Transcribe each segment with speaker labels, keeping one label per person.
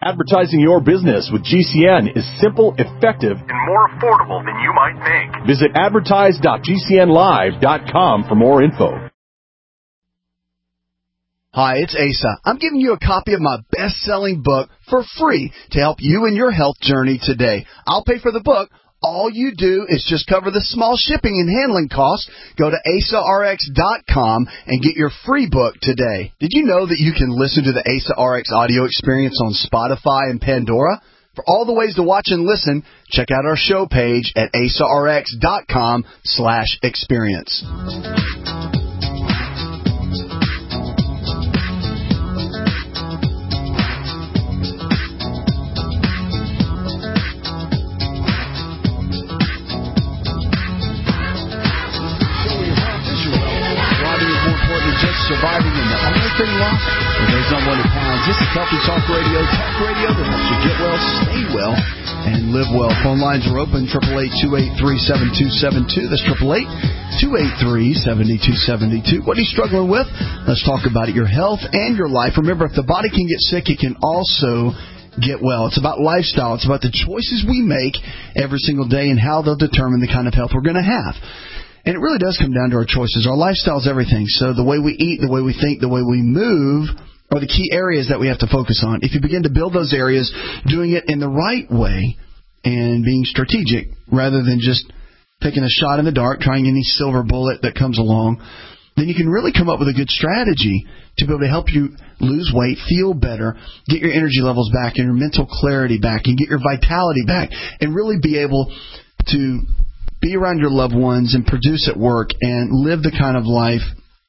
Speaker 1: Advertising your business with GCN is simple, effective, and more affordable than you might think. Visit advertise.gcnlive.com for more info.
Speaker 2: Hi, it's Asa. I'm giving you a copy of my best-selling book for free to help you in your health journey today. I'll pay for the book. All you do is just cover the small shipping and handling costs. Go to AsaRx.com and get your free book today. Did you know that you can listen to the Asa RX audio experience on Spotify and Pandora? For all the ways to watch and listen, check out our show page at AsaRx.com/experience. Surviving in the only thing lost with those unwanted pounds. This is Healthy Talk Radio that helps you get well, stay well, and live well. Phone lines are open, 888-283-7272. That's 888-283-7272. What are you struggling with? Let's talk about it, your health and your life. Remember, if the body can get sick, it can also get well. It's about lifestyle. It's about the choices we make every single day and how they'll determine the kind of health we're going to have. And it really does come down to our choices. Our lifestyle is everything. So the way we eat, the way we think, the way we move are the key areas that we have to focus on. If you begin to build those areas, doing it in the right way and being strategic rather than just taking a shot in the dark, trying any silver bullet that comes along, then you can really come up with a good strategy to be able to help you lose weight, feel better, get your energy levels back and your mental clarity back and get your vitality back and really be able to be around your loved ones and produce at work and live the kind of life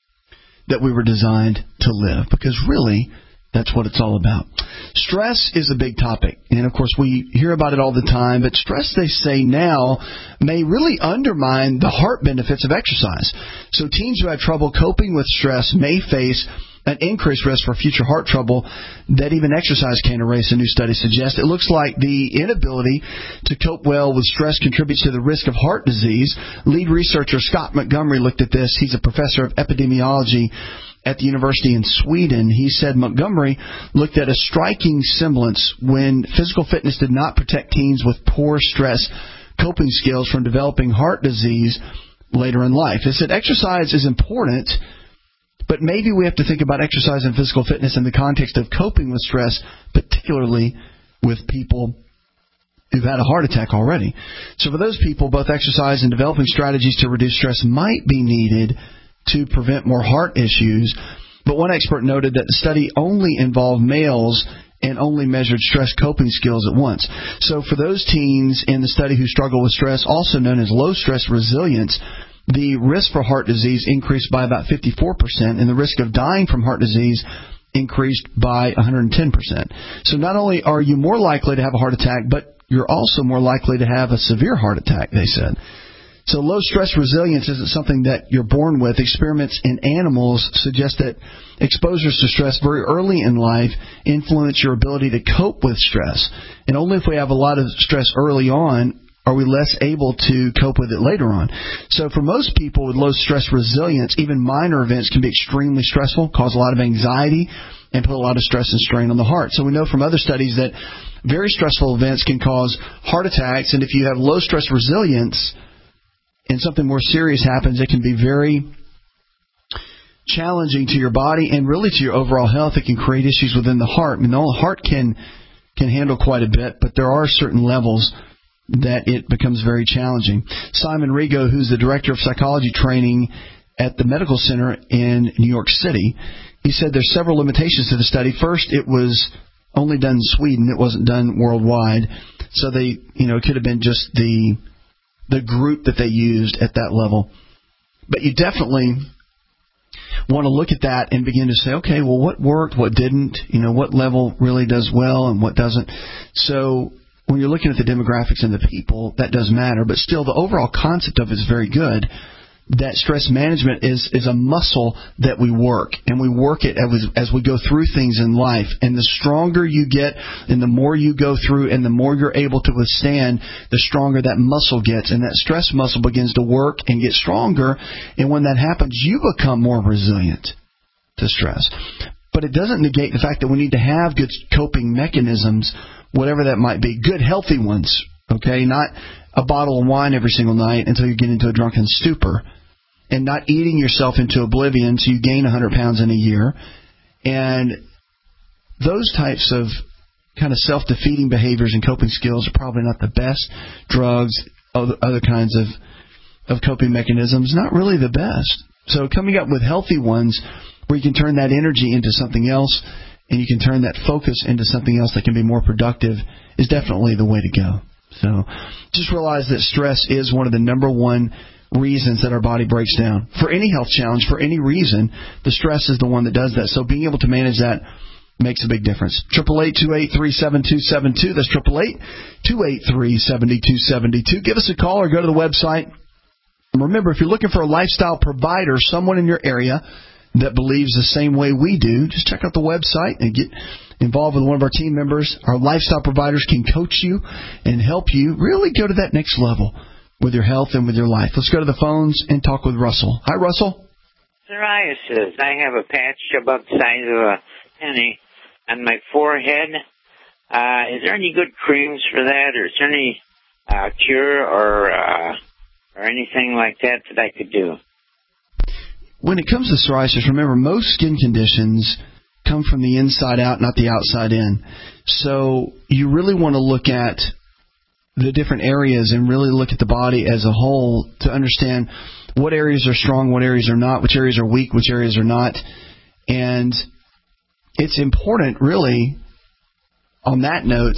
Speaker 2: that we were designed to live. Because really, that's what it's all about. Stress is a big topic. And, of course, we hear about it all the time. But stress, they say now, may really undermine the heart benefits of exercise. So teens who have trouble coping with stress may face an increased risk for future heart trouble that even exercise can't erase, a new study suggests. It looks like the inability to cope well with stress contributes to the risk of heart disease. Lead researcher Scott Montgomery looked at this. He's a professor of epidemiology at the university in Sweden. He said Montgomery looked at a striking semblance when physical fitness did not protect teens with poor stress coping skills from developing heart disease later in life. He said exercise is important, but maybe we have to think about exercise and physical fitness in the context of coping with stress, particularly with people who've had a heart attack already. So for those people, both exercise and developing strategies to reduce stress might be needed to prevent more heart issues. But one expert noted that the study only involved males and only measured stress coping skills at once. So for those teens in the study who struggle with stress, also known as low stress resilience, the risk for heart disease increased by about 54%, and the risk of dying from heart disease increased by 110%. So not only are you more likely to have a heart attack, but you're also more likely to have a severe heart attack, they said. So low stress resilience isn't something that you're born with. Experiments in animals suggest that exposures to stress very early in life influence your ability to cope with stress. And only if we have a lot of stress early on are we less able to cope with it later on. So for most people with low stress resilience, even minor events can be extremely stressful, cause a lot of anxiety, and put a lot of stress and strain on the heart. So we know from other studies that very stressful events can cause heart attacks, and if you have low stress resilience and something more serious happens, it can be very challenging to your body and really to your overall health. It can create issues within the heart. I mean, the whole heart can handle quite a bit, but there are certain levels that it becomes very challenging. Simon Rigo, who's the director of psychology training at the medical center in New York City, he said there's several limitations to the study. First, it was only done in Sweden. It wasn't done worldwide. So it could have been just the group that they used at that level. But you definitely want to look at that and begin to say, okay, well, what worked, what didn't, what level really does well and what doesn't. So when you're looking at the demographics and the people, that does matter. But still, the overall concept of it is very good, that stress management is a muscle that we work. And we work it as we go through things in life. And the stronger you get and the more you go through and the more you're able to withstand, the stronger that muscle gets. And that stress muscle begins to work and get stronger. And when that happens, you become more resilient to stress. but it doesn't negate the fact that we need to have good coping mechanisms, whatever that might be, good healthy ones, okay? Not a bottle of wine every single night until you get into a drunken stupor, and not eating yourself into oblivion so you gain 100 pounds in a year. And those types of kind of self-defeating behaviors and coping skills are probably not the best. Drugs, other kinds of coping mechanisms, not really the best. So coming up with healthy ones where you can turn that energy into something else and you can turn that focus into something else that can be more productive is definitely the way to go. So just realize that stress is one of the number one reasons that our body breaks down. For any health challenge, for any reason, the stress is the one that does that. So being able to manage that makes a big difference. 888-283-7272. That's 888-283-7272. Give us a call or go to the website. And remember, if you're looking for a lifestyle provider, someone in your area that believes the same way we do, just check out the website and get involved with one of our team members. Our lifestyle providers can coach you and help you really go to that next level with your health and with your life. Let's go to the phones and talk with Russell. Hi, Russell.
Speaker 3: Psoriasis. I have a patch about the size of a penny on my forehead. Is there any good creams for that, or is there any cure or anything like that I could do?
Speaker 2: When it comes to psoriasis, remember, most skin conditions come from the inside out, not the outside in. So you really want to look at the different areas and really look at the body as a whole to understand what areas are strong, what areas are not, which areas are weak, which areas are not. And it's important, really, on that note,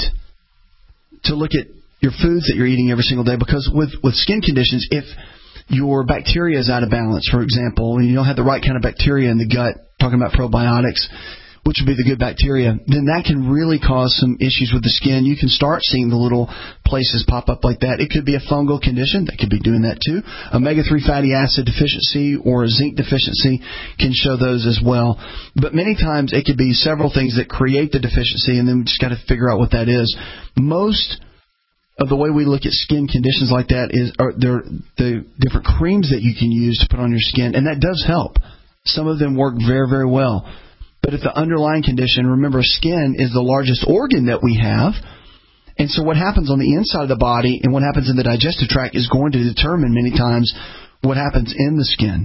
Speaker 2: to look at your foods that you're eating every single day, because with skin conditions, if your bacteria is out of balance, for example, and you don't have the right kind of bacteria in the gut, talking about probiotics, which would be the good bacteria, then that can really cause some issues with the skin. You can start seeing the little places pop up like that. It could be a fungal condition. That could be doing that too. Omega-3 fatty acid deficiency or a zinc deficiency can show those as well. But many times it could be several things that create the deficiency, and then we just got to figure out what that is. Most of the way we look at skin conditions like that are the different creams that you can use to put on your skin, and that does help. Some of them work very, very well. But if the underlying condition, remember, skin is the largest organ that we have. And so what happens on the inside of the body and what happens in the digestive tract is going to determine many times what happens in the skin.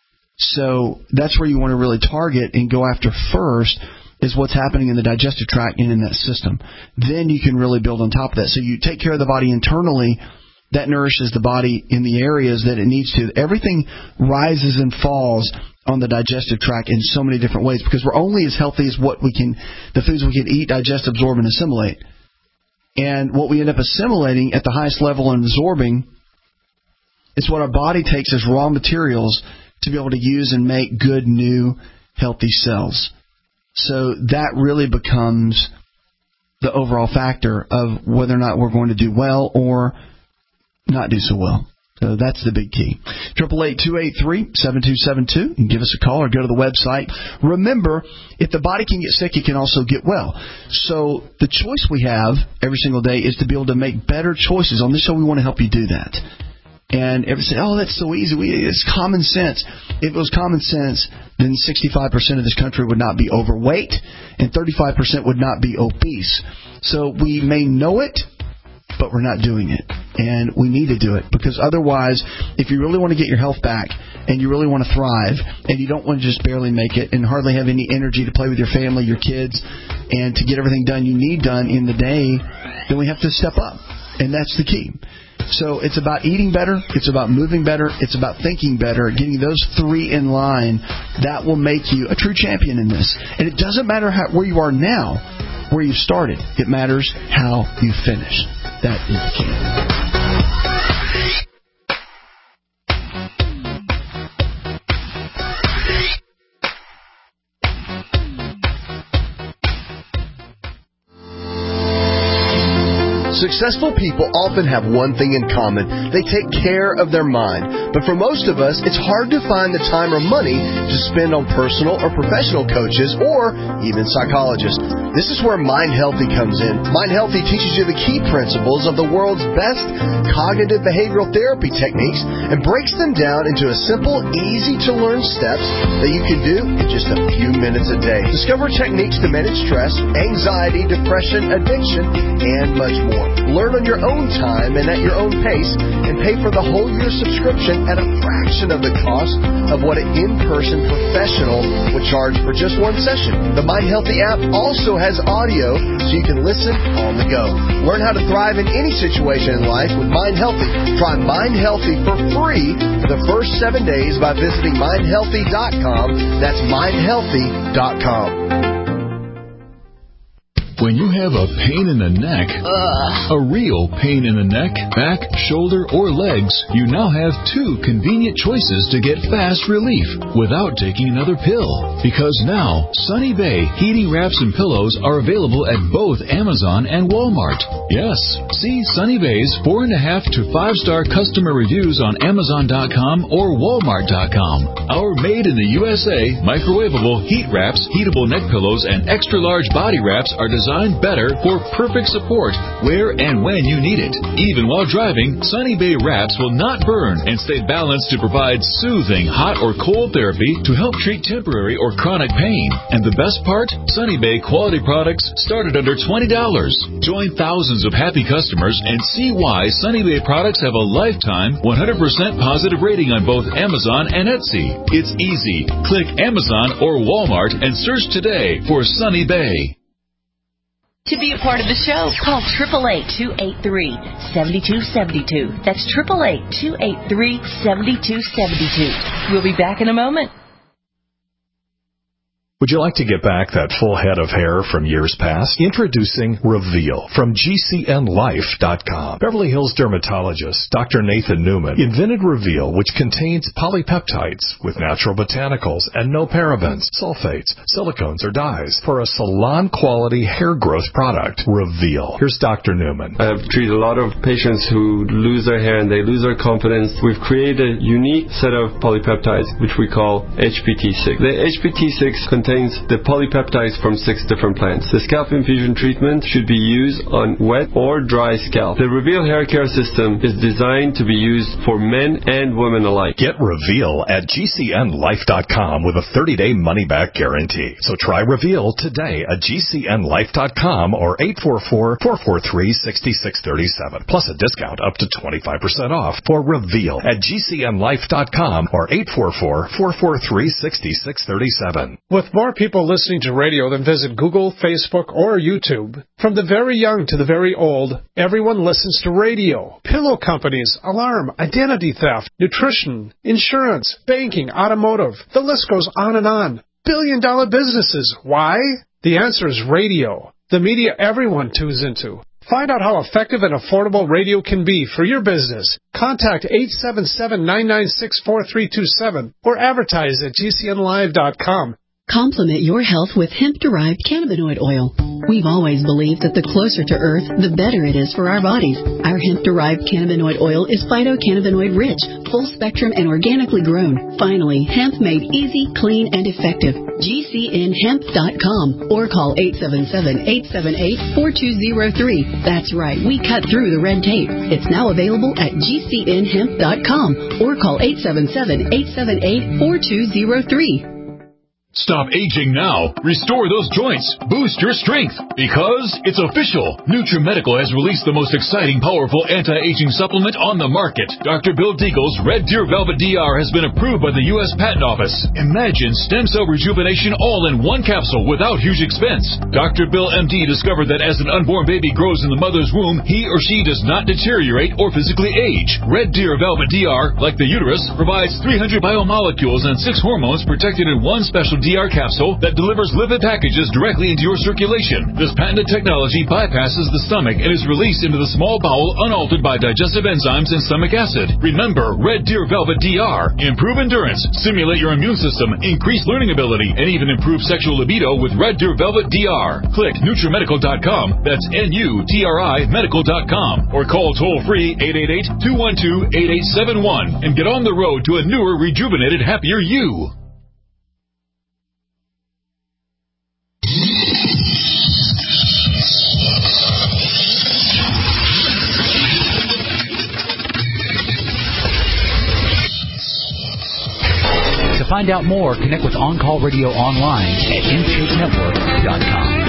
Speaker 2: So that's where you want to really target and go after first, is what's happening in the digestive tract and in that system. Then you can really build on top of that. So you take care of the body internally. That nourishes the body in the areas that it needs to. Everything rises and falls on the digestive tract in so many different ways, because we're only as healthy as the foods we can eat, digest, absorb, and assimilate. And what we end up assimilating at the highest level and absorbing is what our body takes as raw materials to be able to use and make good, new, healthy cells. So that really becomes the overall factor of whether or not we're going to do well or not do so well. So that's the big key. 888-283-7272. And give us a call or go to the website. Remember, if the body can get sick, it can also get well. So the choice we have every single day is to be able to make better choices. On this show, we want to help you do that. And everybody say, oh, that's so easy. It's common sense. If it was common sense, then 65% of this country would not be overweight and 35% would not be obese. So we may know it, but we're not doing it. And we need to do it, because otherwise, if you really want to get your health back and you really want to thrive and you don't want to just barely make it and hardly have any energy to play with your family, your kids, and to get everything done you need done in the day, then we have to step up. And that's the key. So it's about eating better, it's about moving better, it's about thinking better, getting those three in line. That will make you a true champion in this. And it doesn't matter where you are now, where you started. It matters how you finish. That is the key. Successful people often have one thing in common. They take care of their mind. But for most of us, it's hard to find the time or money to spend on personal or professional coaches or even psychologists. This is where Mind Healthy comes in. Mind Healthy teaches you the key principles of the world's best cognitive behavioral therapy techniques and breaks them down into a simple, easy-to-learn steps that you can do in just a few minutes a day. Discover techniques to manage stress, anxiety, depression, addiction, and much more. Learn on your own time and at your own pace, and pay for the whole year subscription at a fraction of the cost of what an in-person professional would charge for just one session. The Mind Healthy app also has audio so you can listen on the go. Learn how to thrive in any situation in life with Mind Healthy. Try Mind Healthy for free for the first 7 days by visiting mindhealthy.com. That's mindhealthy.com.
Speaker 4: When you have a pain in the neck, a real pain in the neck, back, shoulder, or legs, you now have two convenient choices to get fast relief without taking another pill. Because now, Sunny Bay heating wraps and pillows are available at both Amazon and Walmart. Yes, see Sunny Bay's 4.5 to 5-star customer reviews on Amazon.com or Walmart.com. Our made in the USA microwavable heat wraps, heatable neck pillows, and extra large body wraps are designed better for perfect support where and when you need it. Even while driving, Sunny Bay wraps will not burn and stay balanced to provide soothing hot or cold therapy to help treat temporary or chronic pain. And the best part? Sunny Bay quality products start at under $20. Join thousands of happy customers and see why Sunny Bay products have a lifetime 100% positive rating on both Amazon and Etsy. It's easy. Click Amazon or Walmart and search today for Sunny Bay.
Speaker 5: To be a part of the show, call 888-283-7272. That's 888-283-7272. We'll be back in a moment.
Speaker 1: Would you like to get back that full head of hair from years past? Introducing Reveal from GCNLife.com. Beverly Hills dermatologist Dr. Nathan Newman invented Reveal, which contains polypeptides with natural botanicals and no parabens, sulfates, silicones, or dyes for a salon-quality hair growth product. Reveal. Here's Dr. Newman.
Speaker 6: I've treated a lot of patients who lose their hair and they lose their confidence. We've created a unique set of polypeptides, which we call HPT6. The HPT6 contains the polypeptides from 6 different plants. The scalp infusion treatment should be used on wet or dry scalp. The Reveal hair care system is designed to be used for men and women alike.
Speaker 1: Get Reveal at GCNLife.com with a 30-day money-back guarantee. So try Reveal today at GCNLife.com or 844-443-6637. Plus a discount up to 25% off for Reveal at GCNLife.com or 844-443-6637.
Speaker 7: With more people listening to radio than visit Google, Facebook, or YouTube, from the very young to the very old, everyone listens to radio. Pillow companies, alarm, identity theft, nutrition, insurance, banking, automotive. The list goes on and on. Billion-dollar businesses. Why? The answer is radio. The media everyone tunes into. Find out how effective and affordable radio can be for your business. Contact 877-996-4327 or advertise at GCNLive.com.
Speaker 8: Complement your health with hemp-derived cannabinoid oil. We've always believed that the closer to Earth, the better it is for our bodies. Our hemp-derived cannabinoid oil is phytocannabinoid-rich, full-spectrum, and organically grown. Finally, hemp made easy, clean, and effective. GCNHemp.com or call 877-878-4203. That's right, we cut through the red tape. It's now available at GCNHemp.com or call 877-878-4203.
Speaker 4: Stop aging now. Restore those joints. Boost your strength. Because it's official. NutriMedical has released the most exciting, powerful anti-aging supplement on the market. Dr. Bill Deagle's Red Deer Velvet DR has been approved by the U.S. Patent Office. Imagine stem cell rejuvenation all in one capsule without huge expense. Dr. Bill MD discovered that as an unborn baby grows in the mother's womb, he or she does not deteriorate or physically age. Red Deer Velvet DR, like the uterus, provides 300 biomolecules and 6 hormones protected in one special DR capsule that delivers lipid packages directly into your circulation. This patented technology bypasses the stomach and is released into the small bowel unaltered by digestive enzymes and stomach acid. Remember, Red Deer Velvet DR. Improve endurance, stimulate your immune system, increase learning ability, and even improve sexual libido with Red Deer Velvet DR. Click NutriMedical.com. That's NUTRI Medical.com. Or call toll-free 888-212-8871 and get on the road to a newer, rejuvenated, happier you.
Speaker 9: To find out more, connect with On Call Radio online at InShapeNetwork.com.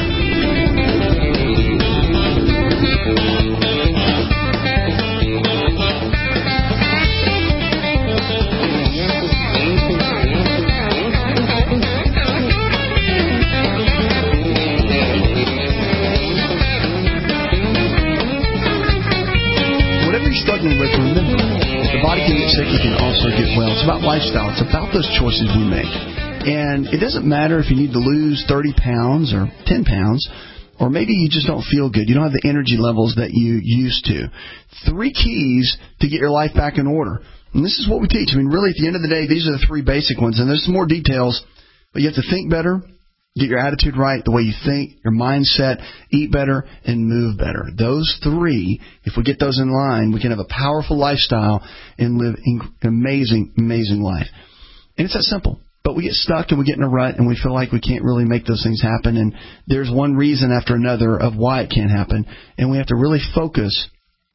Speaker 2: Whatever you're struggling with, remember, the body can get sick, you can also get well. It's about lifestyle. It's about those choices we make. And it doesn't matter if you need to lose 30 pounds or 10 pounds, or maybe you just don't feel good. You don't have the energy levels that you used to. 3 keys to get your life back in order. And this is what we teach. I mean, really, at the end of the day, these are the 3 basic ones. And there's some more details, but you have to think better, get your attitude right, the way you think, your mindset, eat better, and move better. Those 3, if we get those in line, we can have a powerful lifestyle and live an amazing, amazing life. And it's that simple. But we get stuck and we get in a rut and we feel like we can't really make those things happen. And there's one reason after another of why it can't happen. And we have to really focus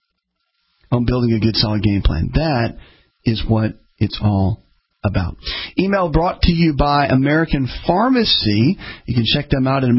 Speaker 2: on building a good, solid game plan. That is what it's all about. Email brought to you by American Pharmacy. You can check them out at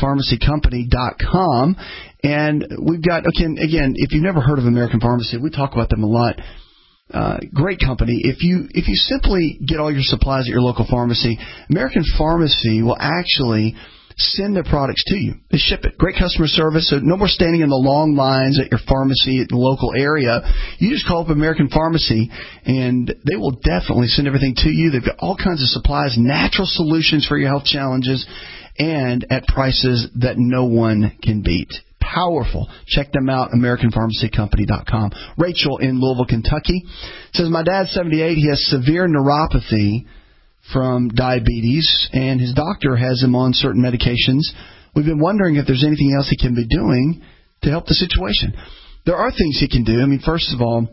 Speaker 2: AmericanPharmacyCompany.com. And we've got, again, if you've never heard of American Pharmacy, we talk about them a lot. Great company. If you simply get all your supplies at your local pharmacy, American Pharmacy will actually send their products to you. They ship it. Great customer service, so no more standing in the long lines at your pharmacy at the local area. You just call up American Pharmacy, and they will definitely send everything to you. They've got all kinds of supplies, natural solutions for your health challenges, and at prices that no one can beat. Powerful. Check them out, AmericanPharmacyCompany.com. Rachel in Louisville, Kentucky says, my dad's 78. He has severe neuropathy from diabetes, and his doctor has him on certain medications. We've been wondering if there's anything else he can be doing to help the situation. There are things he can do. I mean, first of all,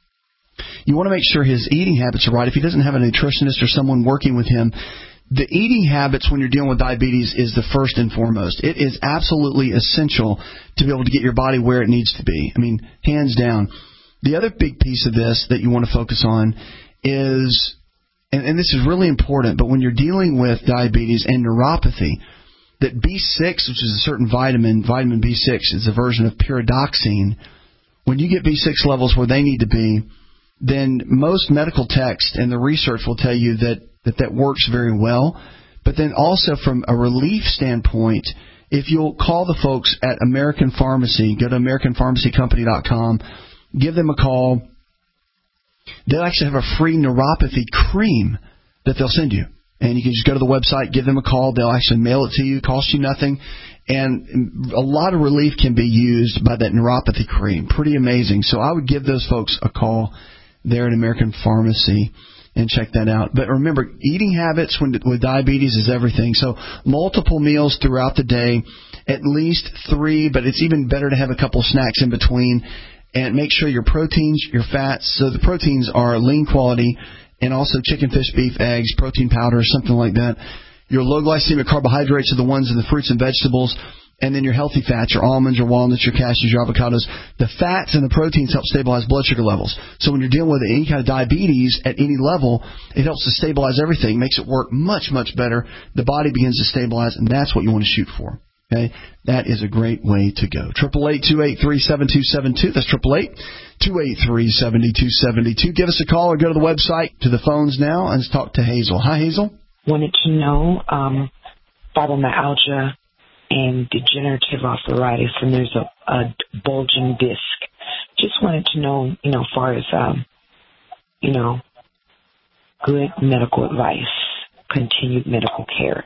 Speaker 2: you want to make sure his eating habits are right. If he doesn't have a nutritionist or someone working with him, the eating habits when you're dealing with diabetes is the first and foremost. It is absolutely essential to be able to get your body where it needs to be. I mean, hands down. The other big piece of this that you want to focus on is, and this is really important, but when you're dealing with diabetes and neuropathy, that B6, which is a certain vitamin B6, is a version of pyridoxine. When you get B6 levels where they need to be, then most medical text and the research will tell you that works very well. But then also from a relief standpoint, if you'll call the folks at American Pharmacy, go to AmericanPharmacyCompany.com, give them a call. They'll actually have a free neuropathy cream that they'll send you. And you can just go to the website, give them a call. They'll actually mail it to you, cost you nothing. And a lot of relief can be used by that neuropathy cream. Pretty amazing. So I would give those folks a call there at American Pharmacy and check that out. But remember, eating habits with diabetes is everything. So multiple meals throughout the day, at least 3, but it's even better to have a couple snacks in between. And make sure your proteins, your fats, so the proteins are lean quality, and also chicken, fish, beef, eggs, protein powder, something like that. Your low glycemic carbohydrates are the ones in the fruits and vegetables. And then your healthy fats, your almonds, your walnuts, your cashews, your avocados. The fats and the proteins help stabilize blood sugar levels. So when you're dealing with any kind of diabetes at any level, it helps to stabilize everything, makes it work much, much better. The body begins to stabilize, and that's what you want to shoot for. Okay? That is a great way to go. 888-283-7272. That's 888-283-7272. Give us a call or go to the website, to the phones now, and let's talk to Hazel. Hi, Hazel.
Speaker 10: Wanted to know fibromyalgia and degenerative arthritis, and there's a bulging disc. Just wanted to know, as far as, good medical advice. continued medical care?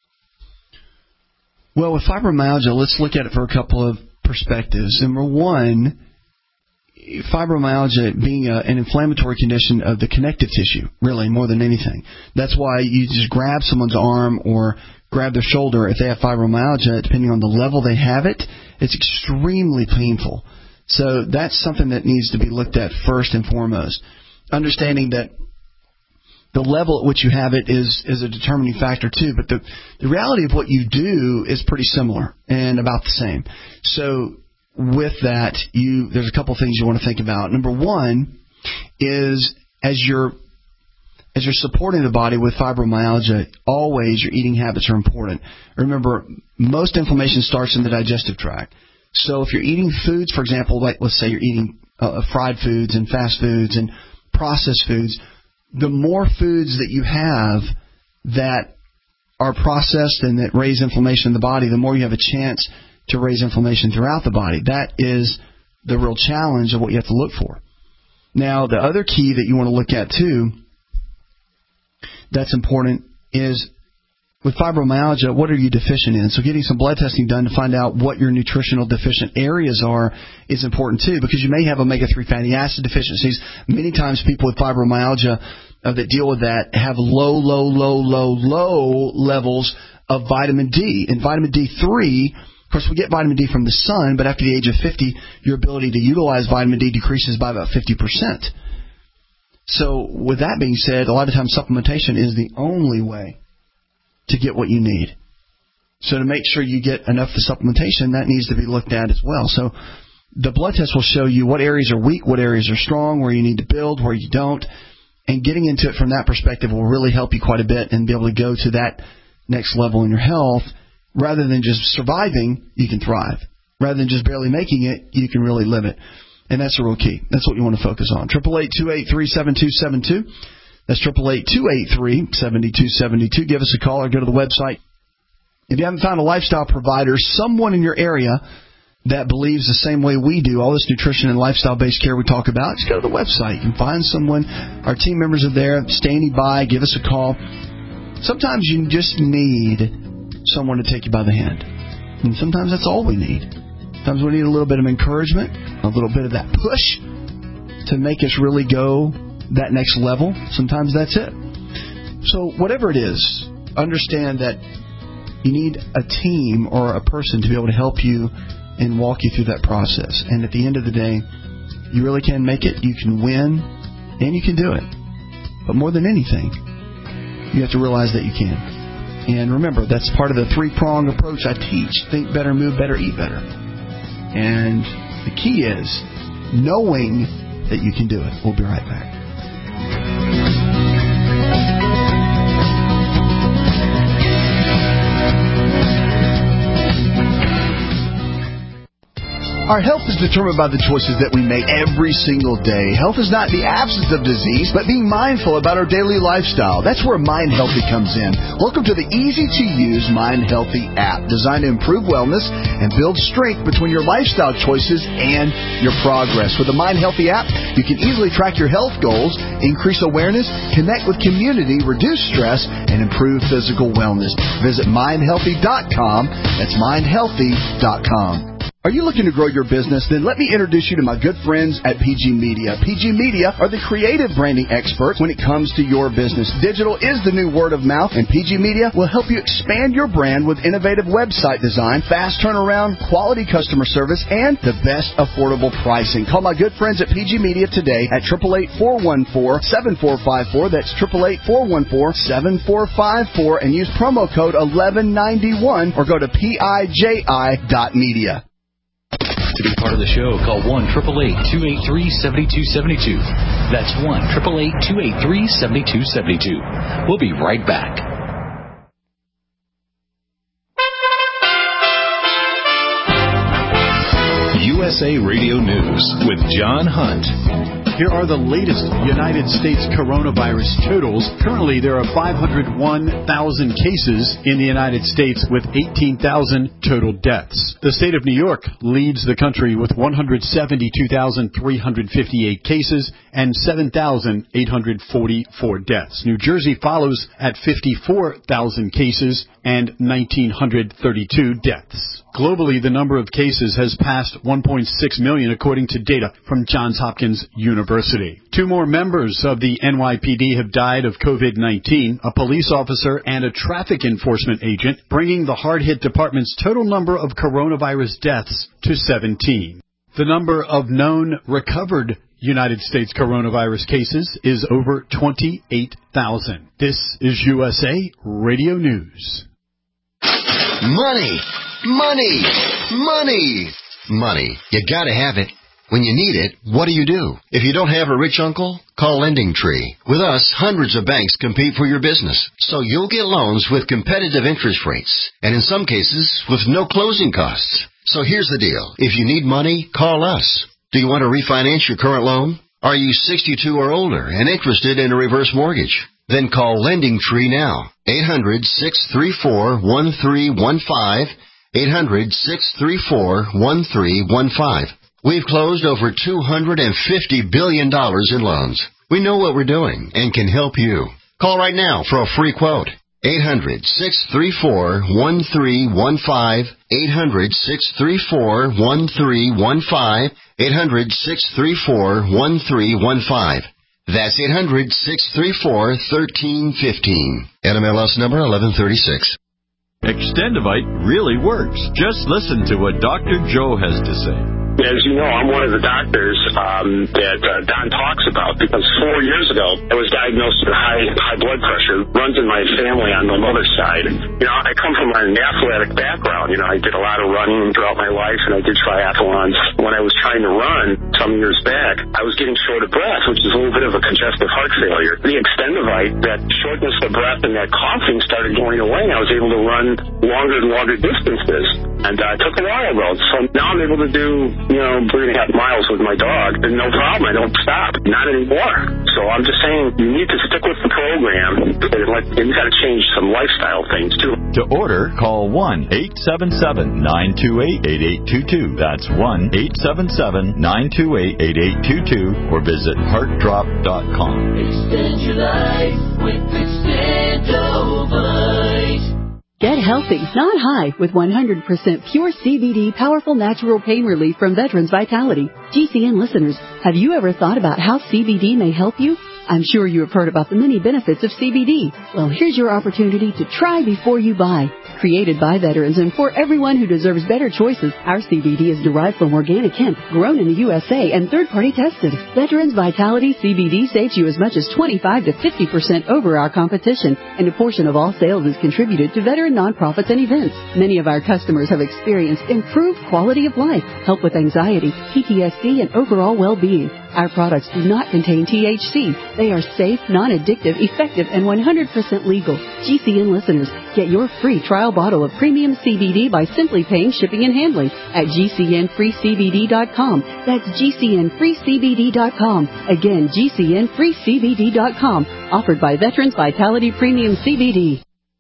Speaker 2: Well, with fibromyalgia, let's look at it for a couple of perspectives. Number one, fibromyalgia being an inflammatory condition of the connective tissue, really, more than anything. That's why you just grab someone's arm or grab their shoulder if they have fibromyalgia, depending on the level they have it, it's extremely painful. So that's something that needs to be looked at first and foremost. Understanding that the level at which you have it is a determining factor too, but the reality of what you do is pretty similar and about the same. So with that, there's a couple things you want to think about. Number one is as you're supporting the body with fibromyalgia, always your eating habits are important. Remember, most inflammation starts in the digestive tract. So if you're eating foods, for example, like let's say you're eating fried foods and fast foods and processed foods, the more foods that you have that are processed and that raise inflammation in the body, the more you have a chance to raise inflammation throughout the body. That is the real challenge of what you have to look for. Now, the other key that you want to look at, too, that's important is with fibromyalgia, what are you deficient in? So getting some blood testing done to find out what your nutritional deficient areas are is important, too, because you may have omega-3 fatty acid deficiencies. Many times people with fibromyalgia that deal with that have low levels of vitamin D. And vitamin D3, of course, we get vitamin D from the sun, but after the age of 50, your ability to utilize vitamin D decreases by about 50%. So with that being said, a lot of times supplementation is the only way to get what you need. So to make sure you get enough of the supplementation, that needs to be looked at as well. So the blood test will show you what areas are weak, what areas are strong, where you need to build, where you don't. And getting into it from that perspective will really help you quite a bit and be able to go to that next level in your health. Rather than just surviving, you can thrive. Rather than just barely making it, you can really live it. And that's the real key. That's what you want to focus on. 888-283-7272. That's 888-283-7272. Give us a call or go to the website. If you haven't found a lifestyle provider, someone in your area that believes the same way we do, all this nutrition and lifestyle-based care we talk about, just go to the website. You can find someone. Our team members are there standing by. Give us a call. Sometimes you just need someone to take you by the hand. And sometimes that's all we need. Sometimes we need a little bit of encouragement, a little bit of that push to make us really go that next level. Sometimes that's it. So whatever it is, understand that you need a team or a person to be able to help you and walk you through that process. And at the end of the day, you really can make it, you can win, and you can do it. But more than anything, you have to realize that you can. And remember, that's part of the three-prong approach I teach. Think better, move better, eat better. And the key is knowing that you can do it. We'll be right back. Our health is determined by the choices that we make every single day. Health is not the absence of disease, but being mindful about our daily lifestyle. That's where Mind Healthy comes in. Welcome to the easy-to-use Mind Healthy app, designed to improve wellness and build strength between your lifestyle choices and your progress. With the Mind Healthy app, you can easily track your health goals, increase awareness, connect with community, reduce stress, and improve physical wellness. Visit mindhealthy.com. That's mindhealthy.com. Are you looking to grow your business? Then let me introduce you to my good friends at PG Media. PG Media are the creative branding experts when it comes to your business. Digital is the new word of mouth, and PG Media will help you expand your brand with innovative website design, fast turnaround, quality customer service, and the best affordable pricing. Call my good friends at PG Media today at 888-414-7454. That's 888-414-7454, and use promo code 1191 or go to piji.media.
Speaker 9: To be part of the show, call 1-888-283-7272. That's 1-888-283-7272. We'll be right back.
Speaker 4: USA Radio News with John Hunt.
Speaker 11: Here are the latest United States coronavirus totals. Currently, there are 501,000 cases in the United States with 18,000 total deaths. The state of New York leads the country with 172,358 cases and 7,844 deaths. New Jersey follows at 54,000 cases and 1,932 deaths. Globally, the number of cases has passed 1.6 million, according to data from Johns Hopkins University. 2 more members of the NYPD have died of COVID-19, a police officer and a traffic enforcement agent, bringing the hard-hit department's total number of coronavirus deaths to 17. The number of known recovered United States coronavirus cases is over 28,000. This is USA Radio News.
Speaker 12: Money! Money! Money! Money. You gotta have it. When you need it, what do? If you don't have a rich uncle, call LendingTree. With us, hundreds of banks compete for your business, so you'll get loans with competitive interest rates, and in some cases, with no closing costs. So here's the deal. If you need money, call us. Do you want to refinance your current loan? Are you 62 or older and interested in a reverse mortgage? Then call LendingTree now. 800-634-1315. 800-634-1315. We've closed over $250 billion in loans. We know what we're doing and can help you. Call right now for a free quote. 800-634-1315. 800-634-1315. 800-634-1315. That's 800-634-1315. NMLS number 1136.
Speaker 13: Extendivite really works. Just listen to what Dr. Joe has to say.
Speaker 14: As you know, I'm one of the doctors that Don talks about, because 4 years ago I was diagnosed with high blood pressure. Runs in my family on my mother's side. You know, I come from an athletic background. You know, I did a lot of running throughout my life, and I did triathlons. When I was trying to run some years back, I was getting short of breath, which is a little bit of a congestive heart failure. The Extendivite, that shortness of breath and that coughing started going away, and I was able to run longer and longer distances. And I took an oil road, so now I'm able to do 3.5 miles with my dog, and no problem. I don't stop. Not anymore. So I'm just saying, you need to stick with the program, and you got to change some lifestyle things too.
Speaker 13: To order, call 1-877-928-8822. That's 1-877-928-8822, or visit heartdrop.com.
Speaker 15: Extend your life with Extendivite.
Speaker 8: Get healthy, not high, with 100% pure CBD powerful natural pain relief from Veterans Vitality. GCN listeners, have you ever thought about how CBD may help you? I'm sure you have heard about the many benefits of CBD. Well, here's your opportunity to try before you buy. Created by veterans and for everyone who deserves better choices, our CBD is derived from organic hemp, grown in the USA, and third-party tested. Veterans Vitality CBD saves you as much as 25 to 50% over our competition, and a portion of all sales is contributed to veteran nonprofits and events. Many of our customers have experienced improved quality of life, help with anxiety, PTSD, and overall well-being. Our products do not contain THC. They are safe, non-addictive, effective, and 100% legal. GCN listeners, get your free trial bottle of premium CBD by simply paying shipping and handling at GCNFreeCBD.com. That's GCNFreeCBD.com. Again, GCNFreeCBD.com. Offered by Veterans Vitality Premium CBD.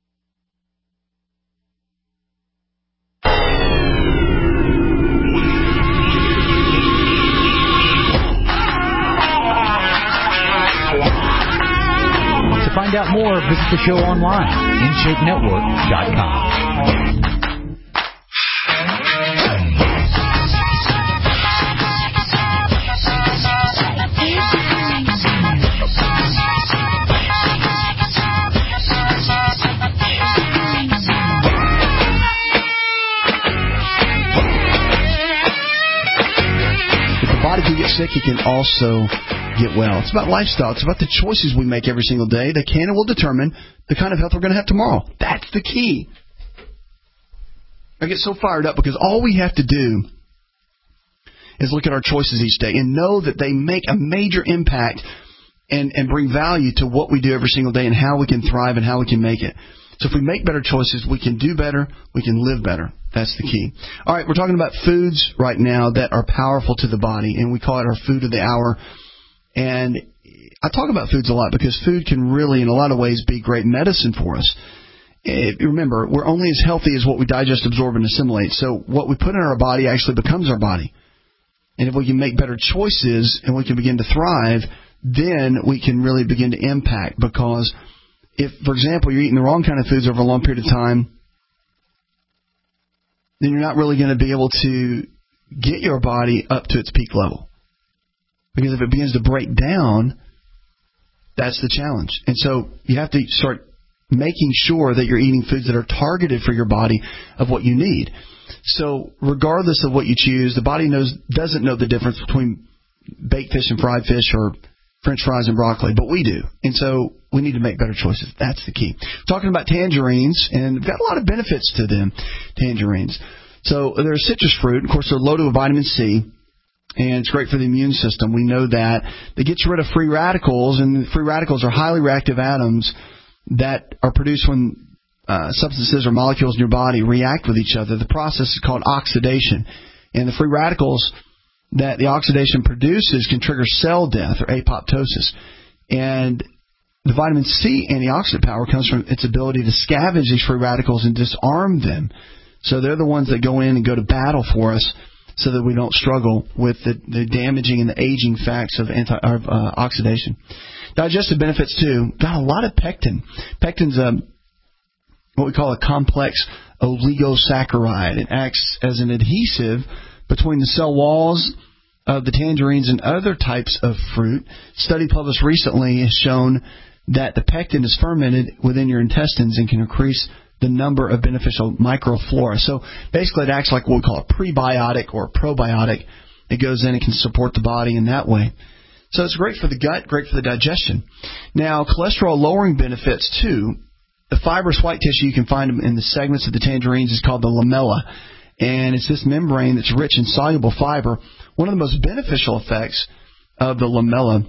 Speaker 9: Find out more, visit the show online, InShapeNetwork.com.
Speaker 2: If the body can get sick, it can also get well. It's about lifestyle. It's about the choices we make every single day that can and will determine the kind of health we're going to have tomorrow. That's the key. I get so fired up because all we have to do is look at our choices each day and know that they make a major impact and bring value to what we do every single day and how we can thrive and how we can make it. So if we make better choices, we can do better, we can live better. That's the key. All right, we're talking about foods right now that are powerful to the body, and we call it our food of the hour. And I talk about foods a lot because food can really, in a lot of ways, be great medicine for us. Remember, we're only as healthy as what we digest, absorb, and assimilate. So what we put in our body actually becomes our body. And if we can make better choices and we can begin to thrive, then we can really begin to impact. Because if, for example, you're eating the wrong kind of foods over a long period of time, then you're not really going to be able to get your body up to its peak level. Because if it begins to break down, that's the challenge. And so you have to start making sure that you're eating foods that are targeted for your body of what you need. So regardless of what you choose, the body doesn't know the difference between baked fish and fried fish or French fries and broccoli, but we do. And so we need to make better choices. That's the key. Talking about tangerines, and we've got a lot of benefits to them, tangerines. So they're a citrus fruit. Of course, they're loaded with vitamin C, and it's great for the immune system. We know that. They get rid of free radicals, and free radicals are highly reactive atoms that are produced when substances or molecules in your body react with each other. The process is called oxidation. And the free radicals that the oxidation produces can trigger cell death or apoptosis. And the vitamin C antioxidant power comes from its ability to scavenge these free radicals and disarm them. So they're the ones that go in and go to battle for us so that we don't struggle with the damaging and the aging facts of oxidation. Digestive benefits, too. Got a lot of pectin. Pectin's what we call a complex oligosaccharide. It acts as an adhesive between the cell walls of the tangerines and other types of fruit. A study published recently has shown that the pectin is fermented within your intestines and can increase the number of beneficial microflora. So basically it acts like what we call a prebiotic or a probiotic. It goes in and can support the body in that way. So it's great for the gut, great for the digestion. Now, cholesterol-lowering benefits, too. The fibrous white tissue, you can find them in the segments of the tangerines, is called the lamella. And it's this membrane that's rich in soluble fiber. One of the most beneficial effects of the lamella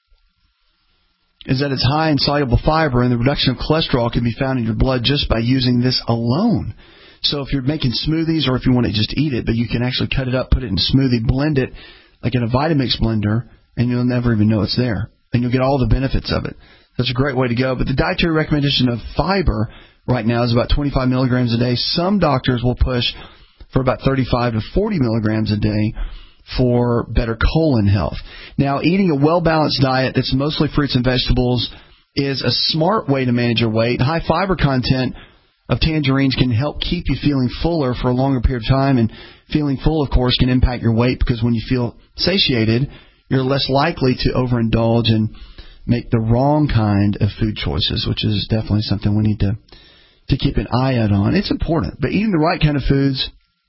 Speaker 2: is that it's high in soluble fiber, and the reduction of cholesterol can be found in your blood just by using this alone. So if you're making smoothies or if you want to just eat it, but you can actually cut it up, put it in a smoothie, blend it like in a Vitamix blender, and you'll never even know it's there. And you'll get all the benefits of it. That's a great way to go. But the dietary recommendation of fiber right now is about 25 milligrams a day. Some doctors will push for about 35 to 40 milligrams a day for better colon health. Now, eating a well-balanced diet that's mostly fruits and vegetables is a smart way to manage your weight. High fiber content of tangerines can help keep you feeling fuller for a longer period of time. And feeling full, of course, can impact your weight because when you feel satiated, you're less likely to overindulge and make the wrong kind of food choices, which is definitely something we need to keep an eye out on. It's important, but eating the right kind of foods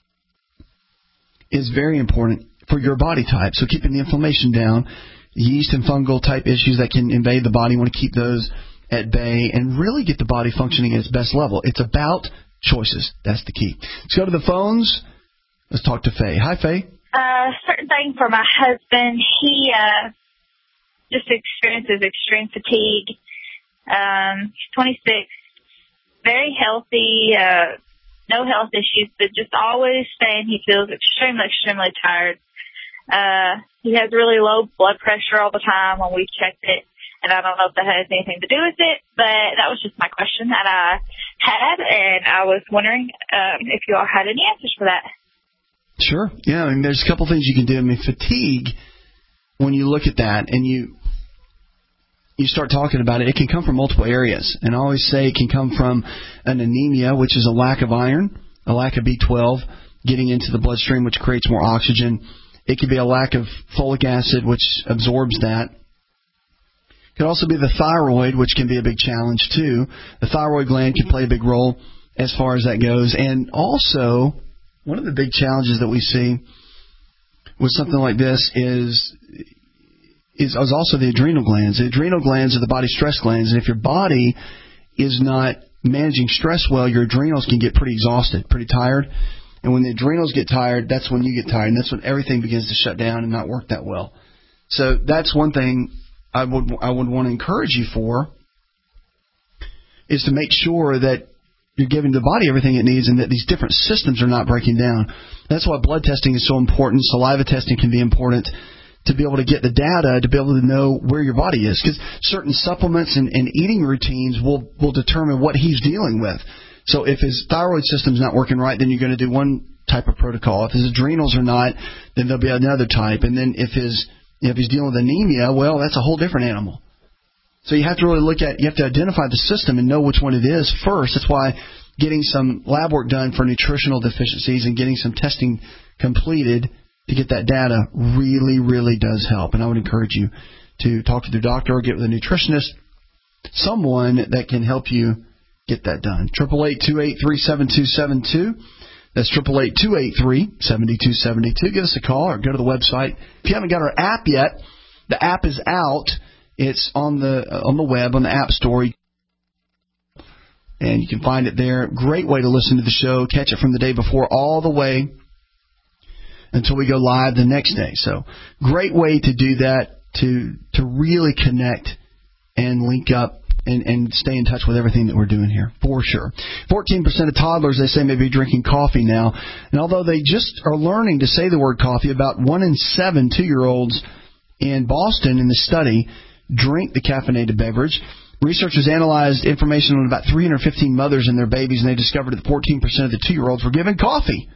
Speaker 2: is very important for your body type. So keeping the inflammation down, yeast and fungal type issues that can invade the body, you want to keep those at bay and really get the body functioning at its best level. It's about choices. That's the key. Let's go to the phones. Let's talk to Faye. Hi, Faye.
Speaker 16: Certain thing for my husband. He just experiences extreme fatigue. He's 26, very healthy, no health issues, but just always saying he feels extremely, extremely tired. He has really low blood pressure all the time when we've checked it, and I don't know if that has anything to do with it, but that was just my question that I had, and I was wondering if you all had any answers for that.
Speaker 2: Sure. Yeah, I mean, there's a couple things you can do. I mean, fatigue, when you look at that and you start talking about it, it can come from multiple areas. And I always say it can come from an anemia, which is a lack of iron, a lack of B12 getting into the bloodstream, which creates more oxygen. It could be a lack of folic acid, which absorbs that. It could also be the thyroid, which can be a big challenge, too. The thyroid gland can play a big role as far as that goes. And also, one of the big challenges that we see with something like this is also the adrenal glands. The adrenal glands are the body stress glands, and if your body is not managing stress well, your adrenals can get pretty exhausted, pretty tired. And when the adrenals get tired, that's when you get tired, and that's when everything begins to shut down and not work that well. So that's one thing I would want to encourage you for. is to make sure that you're giving the body everything it needs and that these different systems are not breaking down. That's why blood testing is so important. Saliva testing can be important to be able to get the data, to be able to know where your body is. Because certain supplements and eating routines will determine what he's dealing with. So if his thyroid system's not working right, then you're going to do one type of protocol. If his adrenals are not, then there'll be another type. And then if he's dealing with anemia, well, that's a whole different animal. So you have to really you have to identify the system and know which one it is first. That's why getting some lab work done for nutritional deficiencies and getting some testing completed to get that data really, really does help. And I would encourage you to talk to your doctor or get with a nutritionist, someone that can help you get that done. 888-283-7272. That's 888-283-7272. Give us a call or go to the website. If you haven't got our app yet, the app is out. It's on the web, on the App Store. And you can find it there. Great way to listen to the show. Catch it from the day before all the way until we go live the next day. So great way to do that, to really connect and link up and stay in touch with everything that we're doing here, for sure. 14% of toddlers, they say, may be drinking coffee now. And although they just are learning to say the word coffee, about 1 in 7 2-year-olds in Boston in the study drink the caffeinated beverage. Researchers analyzed information on about 315 mothers and their babies, and they discovered that 14% of the 2-year-olds were given coffee.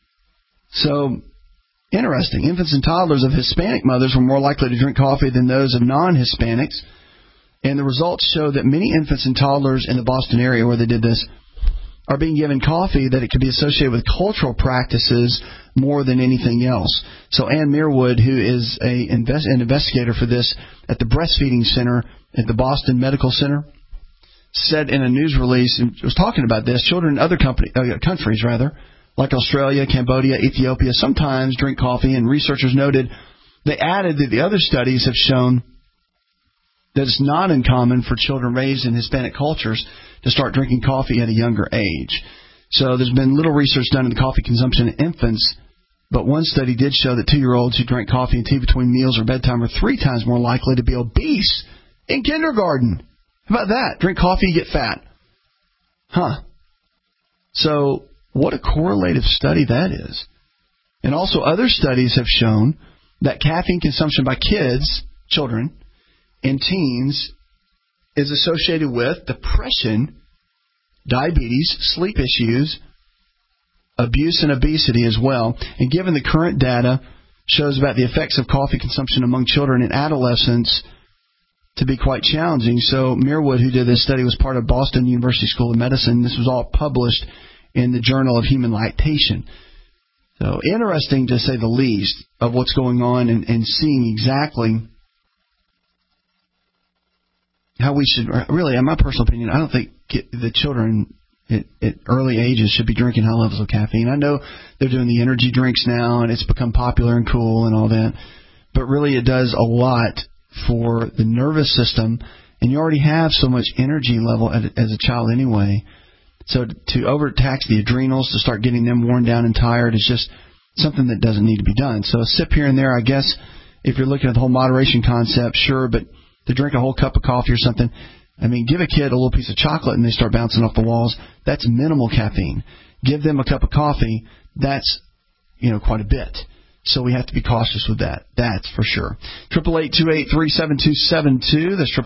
Speaker 2: So, interesting. Infants and toddlers of Hispanic mothers were more likely to drink coffee than those of non-Hispanics. And the results show that many infants and toddlers in the Boston area where they did this are being given coffee, that it could be associated with cultural practices more than anything else. So Ann Meerwood, who is an investigator for this at the Breastfeeding Center at the Boston Medical Center, said in a news release, and was talking about this, children in other countries, like Australia, Cambodia, Ethiopia, sometimes drink coffee, and researchers noted, they added that the other studies have shown that it's not uncommon for children raised in Hispanic cultures to start drinking coffee at a younger age. So there's been little research done in the coffee consumption in infants, but one study did show that 2-year-olds who drank coffee and tea between meals or bedtime are 3 times more likely to be obese in kindergarten. How about that? Drink coffee, you get fat. So what a correlative study that is. And also other studies have shown that caffeine consumption by children, and teens is associated with depression, diabetes, sleep issues, abuse, and obesity as well. And given the current data shows about the effects of coffee consumption among children and adolescents to be quite challenging. So Meerwood, who did this study, was part of Boston University School of Medicine. This was all published in the Journal of Human Lactation. So interesting, to say the least, of what's going on and seeing exactly how we should, really, in my personal opinion, I don't think the children at early ages should be drinking high levels of caffeine. I know they're doing the energy drinks now, and it's become popular and cool and all that, but really it does a lot for the nervous system, and you already have so much energy level as a child anyway. So to overtax the adrenals, to start getting them worn down and tired, is just something that doesn't need to be done. So a sip here and there, I guess, if you're looking at the whole moderation concept, sure, but to drink a whole cup of coffee or something, I mean, give a kid a little piece of chocolate and they start bouncing off the walls. That's minimal caffeine. Give them a cup of coffee, that's, quite a bit. So we have to be cautious with that. That's for sure. 888-283-7272. That's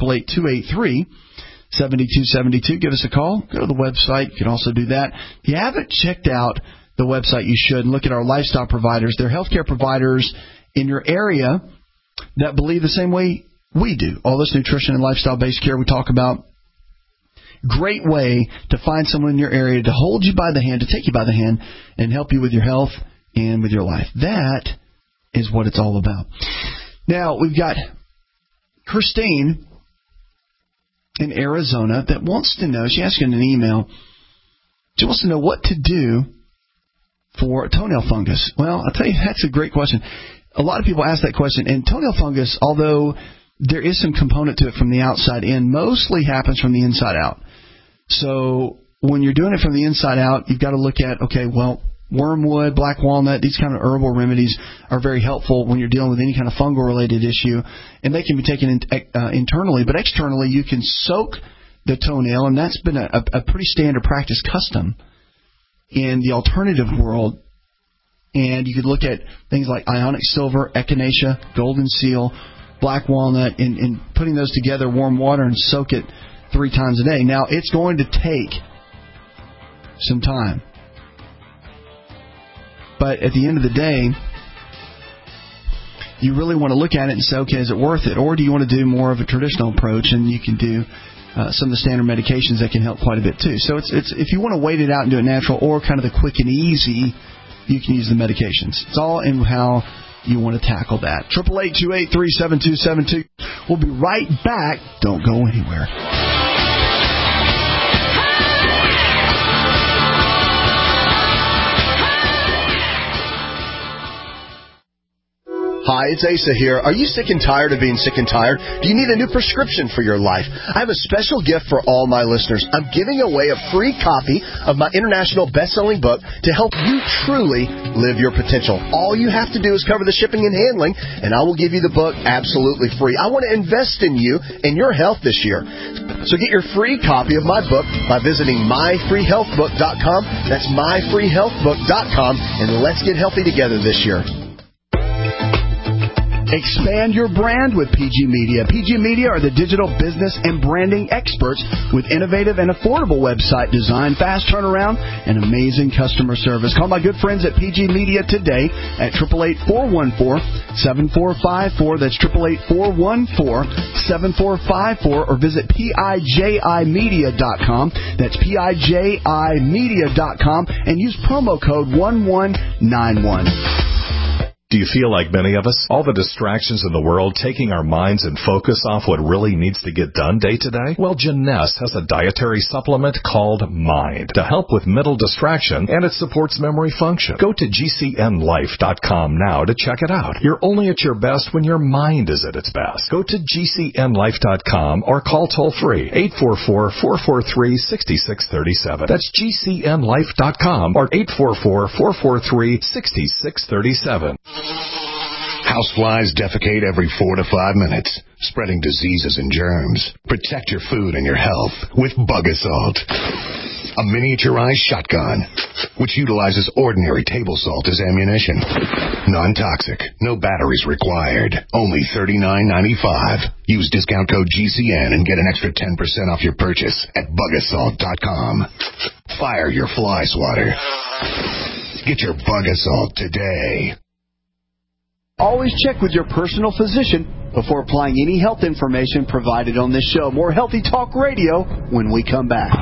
Speaker 2: 888-283-7272. Give us a call. Go to the website. You can also do that. If you haven't checked out the website, you should. Look at our lifestyle providers. They're healthcare providers in your area that believe the same way we do. All this nutrition and lifestyle-based care we talk about. Great way to find someone in your area to hold you by the hand, to take you by the hand, and help you with your health and with your life. That is what it's all about. Now, we've got Christine in Arizona that wants to know, she asked in an email, she wants to know what to do for toenail fungus. Well, I'll tell you, that's a great question. A lot of people ask that question, and toenail fungus, although there is some component to it from the outside in, mostly happens from the inside out. So when you're doing it from the inside out, you've got to look at, wormwood, black walnut, these kind of herbal remedies are very helpful when you're dealing with any kind of fungal-related issue, and they can be taken internally. But externally, you can soak the toenail, and that's been a pretty standard practice custom in the alternative world. And you could look at things like ionic silver, echinacea, golden seal, black walnut, and putting those together, warm water, and soak it 3 times a day. Now, it's going to take some time. But at the end of the day, you really want to look at it and say, okay, is it worth it? Or do you want to do more of a traditional approach, and you can do some of the standard medications that can help quite a bit too. So it's if you want to wait it out and do it natural, or kind of the quick and easy, you can use the medications. It's all in how you want to tackle that. 888-283-7272. We'll be right back. Don't go anywhere.
Speaker 17: Hi, it's Asa here. Are you sick and tired of being sick and tired? Do you need a new prescription for your life? I have a special gift for all my listeners. I'm giving away a free copy of my international best-selling book to help you truly live your potential. All you have to do is cover the shipping and handling, and I will give you the book absolutely free. I want to invest in you and your health this year. So get your free copy of my book by visiting myfreehealthbook.com. That's myfreehealthbook.com, and let's get healthy together this year.
Speaker 2: Expand your brand with PG Media. PG Media are the digital business and branding experts with innovative and affordable website design, fast turnaround, and amazing customer service. Call my good friends at PG Media today at 888-414-7454. That's 888-414-7454, or visit PIJImedia.com. That's PIJImedia.com, and use promo code 1191.
Speaker 1: Do you feel like many of us? All the distractions in the world taking our minds and focus off what really needs to get done day to day? Well, Jeunesse has a dietary supplement called Mind to help with mental distraction, and it supports memory function. Go to GCNlife.com now to check it out. You're only at your best when your mind is at its best. Go to GCNlife.com or call toll-free 844-443-6637. That's GCNlife.com or 844-443-6637.
Speaker 18: Houseflies defecate every 4 to 5 minutes, spreading diseases and germs. Protect your food and your health with Bug-A-Salt, a miniaturized shotgun which utilizes ordinary table salt as ammunition. Non-toxic, no batteries required, only $39.95. Use discount code GCN and get an extra 10% off your purchase at Bug-A-Salt.com. Fire your fly swatter. Get your Bug-A-Salt today.
Speaker 2: Always check with your personal physician before applying any health information provided on this show. More Healthy Talk Radio when we come back.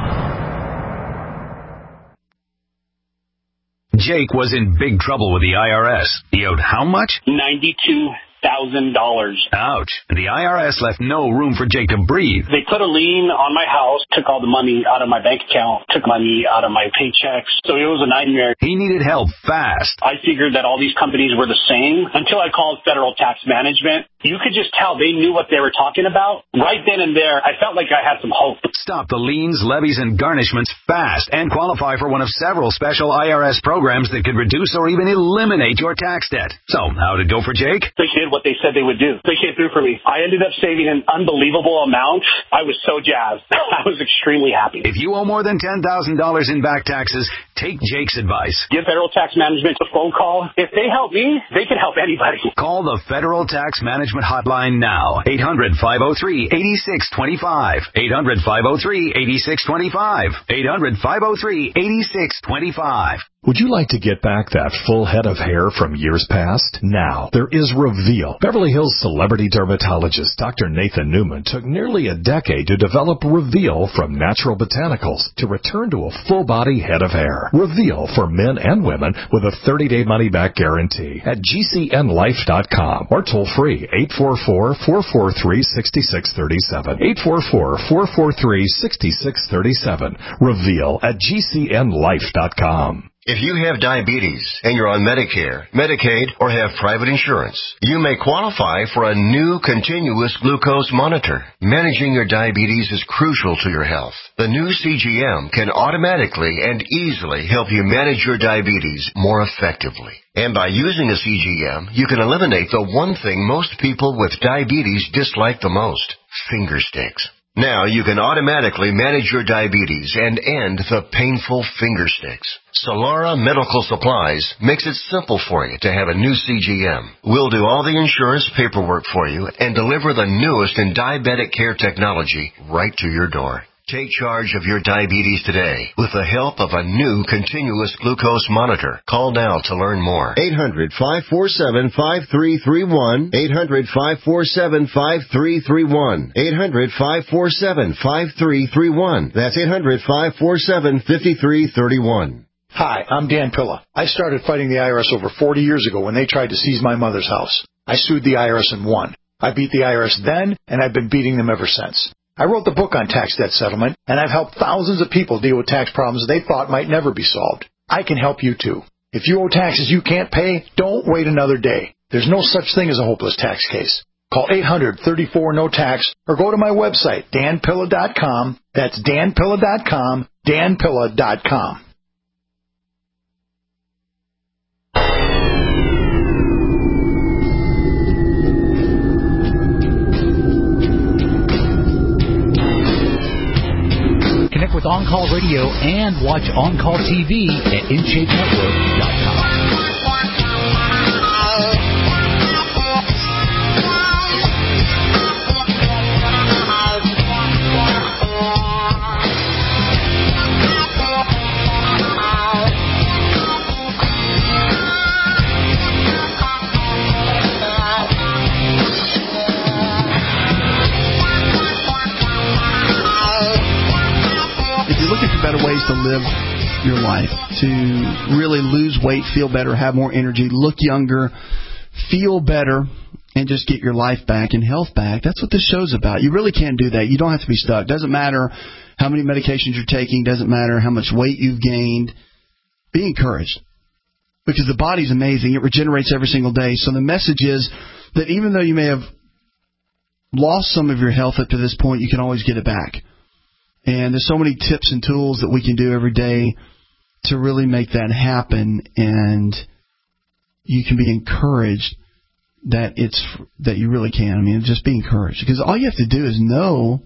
Speaker 19: Jake was in big trouble with the IRS. He owed how much?
Speaker 20: $92,000.
Speaker 19: Ouch. The IRS left no room for Jake to breathe.
Speaker 20: They put a lien on my house, took all the money out of my bank account, took money out of my paychecks. So it was a nightmare.
Speaker 19: He needed help fast.
Speaker 20: I figured that all these companies were the same until I called Federal Tax Management. You could just tell they knew what they were talking about. Right then and there, I felt like I had some hope.
Speaker 19: Stop the liens, levies, and garnishments fast and qualify for one of several special IRS programs that could reduce or even eliminate your tax debt. So, how did it go for Jake?
Speaker 20: They did what they said they would do. They came through for me. I ended up saving an unbelievable amount. I was so jazzed. I was extremely happy.
Speaker 19: If you owe more than $10,000 in back taxes, take Jake's advice.
Speaker 20: Give Federal Tax Management a phone call. If they help me, they can help anybody.
Speaker 19: Call the Federal Tax Management Hotline now. 800-503-8625. 800-503-8625. 800-503-8625.
Speaker 1: Would you like to get back that full head of hair from years past? Now, there is Reveal. Beverly Hills celebrity dermatologist Dr. Nathan Newman took nearly a decade to develop Reveal from natural botanicals to return to a full-body head of hair. Reveal for men and women with a 30-day money-back guarantee at GCNlife.com or toll-free 844-443-6637. 844-443-6637. Reveal at GCNlife.com.
Speaker 12: If you have diabetes and you're on Medicare, Medicaid, or have private insurance, you may qualify for a new continuous glucose monitor. Managing your diabetes is crucial to your health. The new CGM can automatically and easily help you manage your diabetes more effectively. And by using a CGM, you can eliminate the one thing most people with diabetes dislike the most: finger sticks. Now you can automatically manage your diabetes and end the painful finger sticks. Solara Medical Supplies makes it simple for you to have a new CGM. We'll do all the insurance paperwork for you and deliver the newest in diabetic care technology right to your door. Take charge of your diabetes today with the help of a new continuous glucose monitor. Call now to learn more.
Speaker 21: 800-547-5331. 800-547-5331. 800-547-5331. That's 800-547-5331.
Speaker 22: Hi, I'm Dan Pilla. I started fighting the IRS over 40 years ago when they tried to seize my mother's house. I sued the IRS and won. I beat the IRS then, and I've been beating them ever since. I wrote the book on tax debt settlement, and I've helped thousands of people deal with tax problems they thought might never be solved. I can help you too. If you owe taxes you can't pay, don't wait another day. There's no such thing as a hopeless tax case. Call 800-34-NO-TAX or go to my website, danpilla.com. That's danpilla.com, danpilla.com.
Speaker 9: Connect with On Call Radio and watch On Call TV at InShapeNetwork.com.
Speaker 2: Better ways to live your life, to really lose weight, feel better, have more energy, look younger, feel better, and just get your life back and health back. That's what this show's about. You really can do that. You don't have to be stuck. Doesn't matter how many medications you're taking. Doesn't matter how much weight you've gained. Be encouraged, because the body's amazing. It regenerates every single day. So the message is that even though you may have lost some of your health up to this point, you can always get it back. And there's so many tips and tools that we can do every day to really make that happen, and you can be encouraged that you really can. I mean, just be encouraged, because all you have to do is know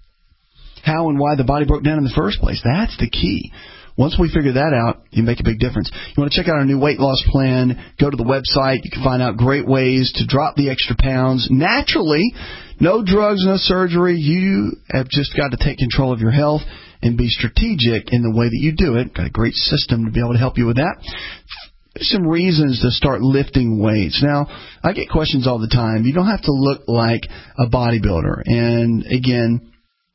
Speaker 2: how and why the body broke down in the first place. That's the key. Once we figure that out, you make a big difference. You want to check out our new weight loss plan, go to the website. You can find out great ways to drop the extra pounds naturally. No drugs, no surgery. You have just got to take control of your health and be strategic in the way that you do it. Got a great system to be able to help you with that. Some reasons to start lifting weights. Now, I get questions all the time. You don't have to look like a bodybuilder. And, again,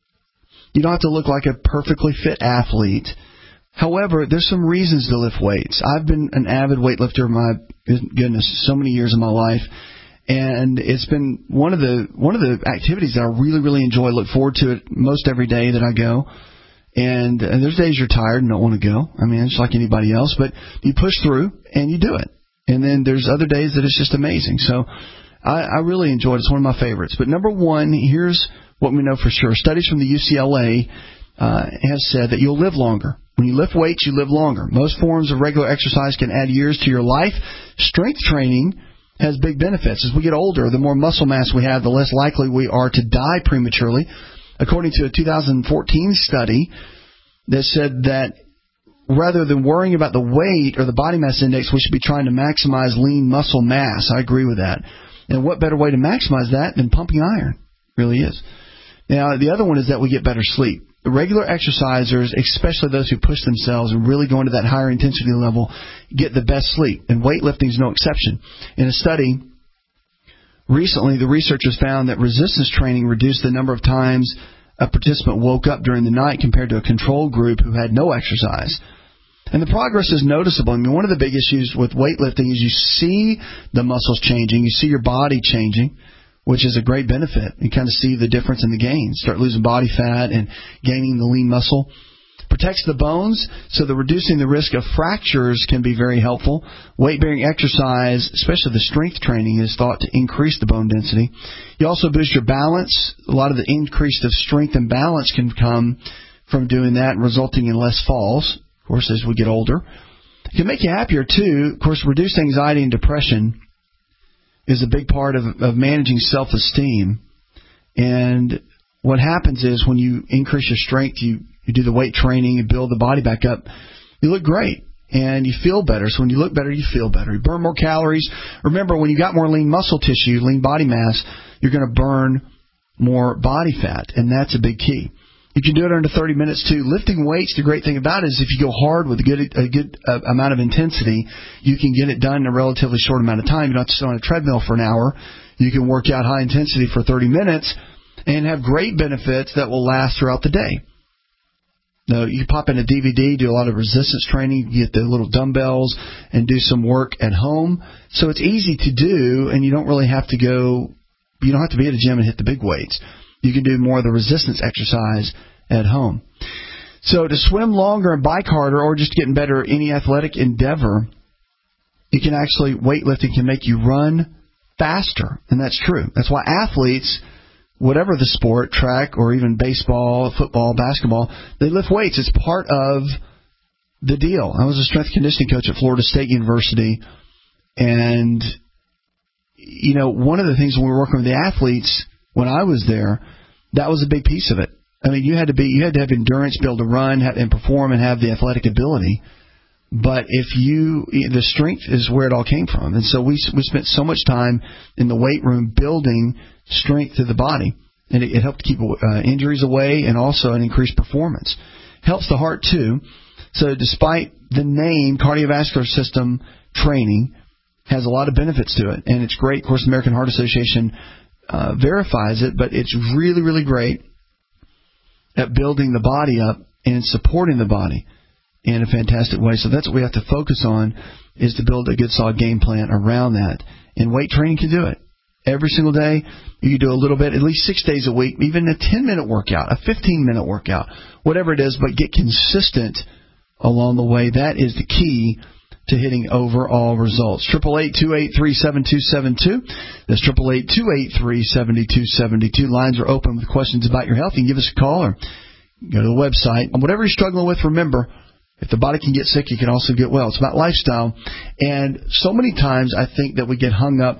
Speaker 2: you don't have to look like a perfectly fit athlete. However, there's some reasons to lift weights. I've been an avid weightlifter, my goodness, so many years of my life. And it's been one of the activities that I really, really enjoy. Look forward to it most every day that I go. And there's days you're tired and don't want to go. I mean, it's like anybody else. But you push through and you do it. And then there's other days that it's just amazing. So I really enjoy it. It's one of my favorites. But number one, here's what we know for sure. Studies from the UCLA have said that you'll live longer. When you lift weights, you live longer. Most forms of regular exercise can add years to your life. Strength training has big benefits. As we get older, the more muscle mass we have, the less likely we are to die prematurely. According to a 2014 study that said that rather than worrying about the weight or the body mass index, we should be trying to maximize lean muscle mass. I agree with that. And what better way to maximize that than pumping iron? Really is. Now, the other one is that we get better sleep. The regular exercisers, especially those who push themselves and really go into that higher intensity level, get the best sleep. And weightlifting is no exception. In a study recently, the researchers found that resistance training reduced the number of times a participant woke up during the night compared to a control group who had no exercise. And the progress is noticeable. I mean, one of the big issues with weightlifting is you see the muscles changing, you see your body changing, which is a great benefit. You kind of see the difference in the gains. Start losing body fat and gaining the lean muscle. Protects the bones, so that reducing the risk of fractures can be very helpful. Weight-bearing exercise, especially the strength training, is thought to increase the bone density. You also boost your balance. A lot of the increase of strength and balance can come from doing that, resulting in less falls, of course, as we get older. It can make you happier, too. Of course, reduced anxiety and depression is a big part of managing self-esteem. And what happens is when you increase your strength, you do the weight training and build the body back up, you look great. And you feel better. So when you look better, you feel better. You burn more calories. Remember, when you got more lean muscle tissue, lean body mass, you're going to burn more body fat. And that's a big key. You can do it under 30 minutes, too. Lifting weights, the great thing about it is if you go hard with a good amount of intensity, you can get it done in a relatively short amount of time. You don't have to sit on a treadmill for an hour. You can work out high intensity for 30 minutes and have great benefits that will last throughout the day. Now, you pop in a DVD, do a lot of resistance training, you get the little dumbbells, and do some work at home. So it's easy to do, and you don't really have to you don't have to be at a gym and hit the big weights. You can do more of the resistance exercise at home. So to swim longer and bike harder, or just getting better at any athletic endeavor, you can actually, weightlifting can make you run faster, and that's true. That's why athletes, whatever the sport, track or even baseball, football, basketball, they lift weights. It's part of the deal. I was a strength conditioning coach at Florida State University, and, you know, one of the things when we were working with the athletes when I was there, that was a big piece of it. I mean, you had to have endurance, be able to run and perform and have the athletic ability. But the strength is where it all came from. And so we spent so much time in the weight room building strength to the body. And it helped keep injuries away and also an increased performance. Helps the heart, too. So despite the name, cardiovascular system training has a lot of benefits to it. And it's great. Of course, the American Heart Association verifies it. But it's really, really great at building the body up and supporting the body in a fantastic way. So that's what we have to focus on, is to build a good solid game plan around that. And weight training can do it. Every single day, you do a little bit, at least 6 days a week, even a 10-minute workout, a 15-minute workout, whatever it is, but get consistent along the way. That is the key to hitting overall results. 888-283-7272. That's 888-283-7272. Lines are open with questions about your health. You can give us a call or go to the website. And whatever you're struggling with, remember, if the body can get sick, you can also get well. It's about lifestyle. And so many times I think that we get hung up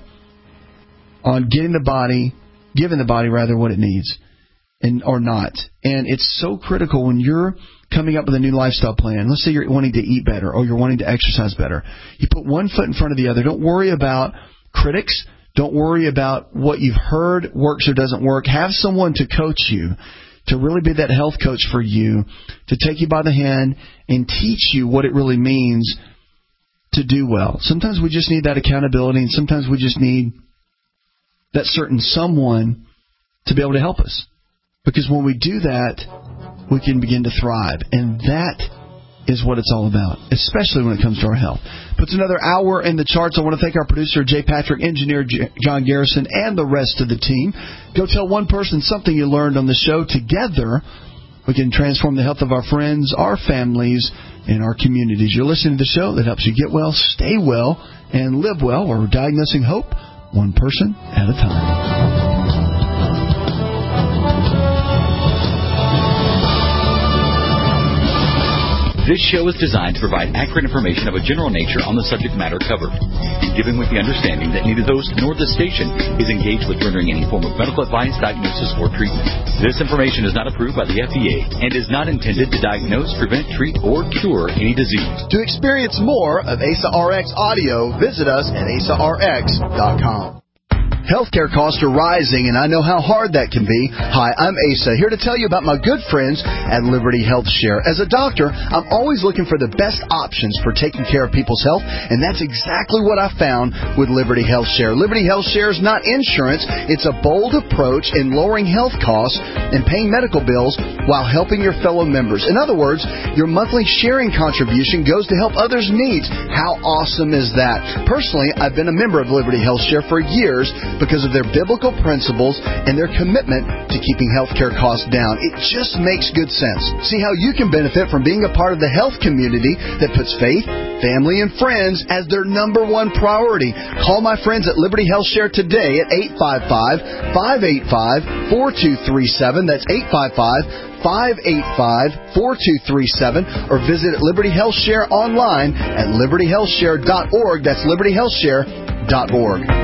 Speaker 2: on giving the body what it needs or not. And it's so critical when you're coming up with a new lifestyle plan. Let's say you're wanting to eat better or you're wanting to exercise better. You put one foot in front of the other. Don't worry about critics. Don't worry about what you've heard works or doesn't work. Have someone to coach you, to really be that health coach for you, to take you by the hand and teach you what it really means to do well. Sometimes we just need that accountability, and sometimes we just need that certain someone to be able to help us. Because when we do that, we can begin to thrive. And that is what it's all about, especially when it comes to our health. Puts another hour in the charts. I want to thank our producer, Jay Patrick, engineer John Garrison, and the rest of the team. Go tell one person something you learned on the show. Together, we can transform the health of our friends, our families, and our communities. You're listening to the show that helps you get well, stay well, and live well. We're diagnosing hope one person at a time.
Speaker 9: This show is designed to provide accurate information of a general nature on the subject matter covered, and given with the understanding that neither the host nor the station is engaged with rendering any form of medical advice, diagnosis, or treatment. This information is not approved by the FDA and is not intended to diagnose, prevent, treat, or cure any disease.
Speaker 17: To experience more of ASA RX audio, visit us at asarx.com. Healthcare costs are rising, and I know how hard that can be. Hi, I'm Asa, here to tell you about my good friends at Liberty Health Share. As a doctor, I'm always looking for the best options for taking care of people's health, and that's exactly what I found with Liberty Health Share. Liberty Health Share is not insurance. It's a bold approach in lowering health costs and paying medical bills while helping your fellow members. In other words, your monthly sharing contribution goes to help others' needs. How awesome is that? Personally, I've been a member of Liberty Health Share for years because of their biblical principles and their commitment to keeping healthcare costs down. It just makes good sense. See how you can benefit from being a part of the health community that puts faith, family, and friends as their number one priority. Call my friends at Liberty Health Share today at 855-585-4237. That's 855-585-4237, or visit Liberty Health Share online at libertyhealthshare.org. That's libertyhealthshare.org.